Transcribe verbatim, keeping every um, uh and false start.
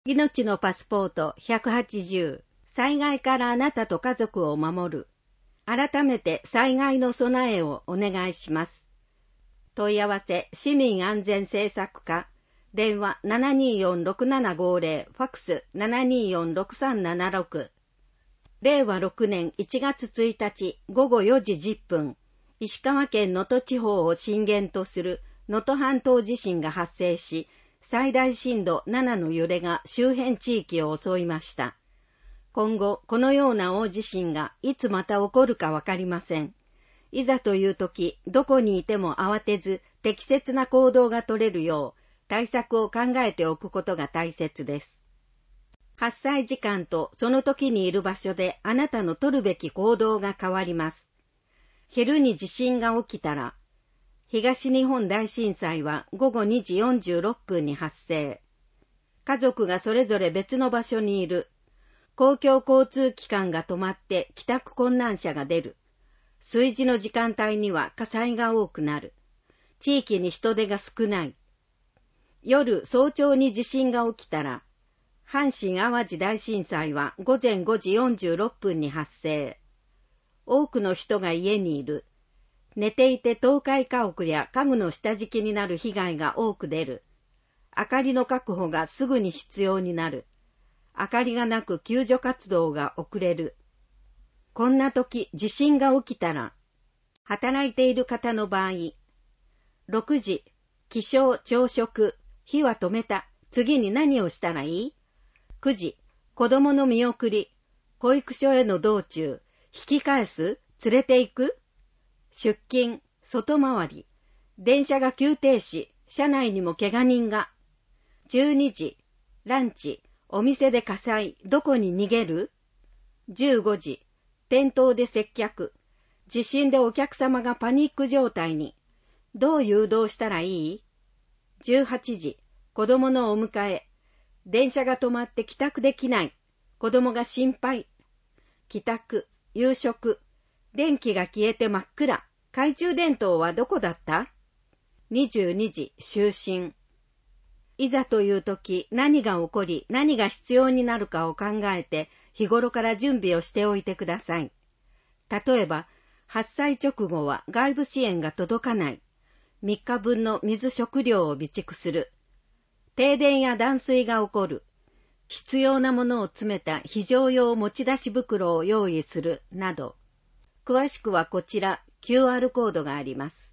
命のパスポートひゃくはちじゅう、災害からあなたと家族を守る。改めて災害の備えをお願いします。問い合わせ市民安全政策課、電話 ななにーよんろくななごぜろ、ファックス ななにーよんろくさんななろく。れいわろくねんいちがつついたちごごよじじゅっぷん、石川県能登地方を震源とする能登半島地震が発生し、最大震度ななの揺れが周辺地域を襲いました。今後、このような大地震がいつまた起こるかわかりません。いざという時、どこにいても慌てず適切な行動が取れるよう対策を考えておくことが大切です。発災時間とその時にいる場所であなたの取るべき行動が変わります。昼に地震が起きたら、東日本大震災はごごにじよんじゅうろっぷんに発生。家族がそれぞれ別の場所にいる。公共交通機関が止まって帰宅困難者が出る。炊事の時間帯には火災が多くなる。地域に人手が少ない。夜早朝に地震が起きたら、阪神淡路大震災はごぜんごじよんじゅうろっぷんに発生。多くの人が家にいる。寝ていて倒壊家屋や家具の下敷きになる被害が多く出る。明かりの確保がすぐに必要になる。明かりがなく救助活動が遅れる。こんな時、地震が起きたら、働いている方の場合、ろくじ、起床、朝食、火は止めた。次に何をしたらいい？くじ、子供の見送り、保育所への道中、引き返す？連れて行く？出勤、外回り、電車が急停止、車内にも怪我人が。じゅうにじ、ランチ、お店で火災、どこに逃げる？じゅうごじ、店頭で接客、地震でお客様がパニック状態に。どう誘導したらいい？じゅうはちじ、子供のお迎え、電車が止まって帰宅できない。子供が心配。帰宅、夕食、電気が消えて真っ暗。懐中電灯はどこだった？にじゅうにじ、就寝。いざという時、何が起こり、何が必要になるかを考えて、日頃から準備をしておいてください。例えば、発災直後は外部支援が届かない。みっかぶんの水食料を備蓄する。停電や断水が起こる。必要なものを詰めた非常用持ち出し袋を用意するなど。詳しくはこちら キューアール コードがあります。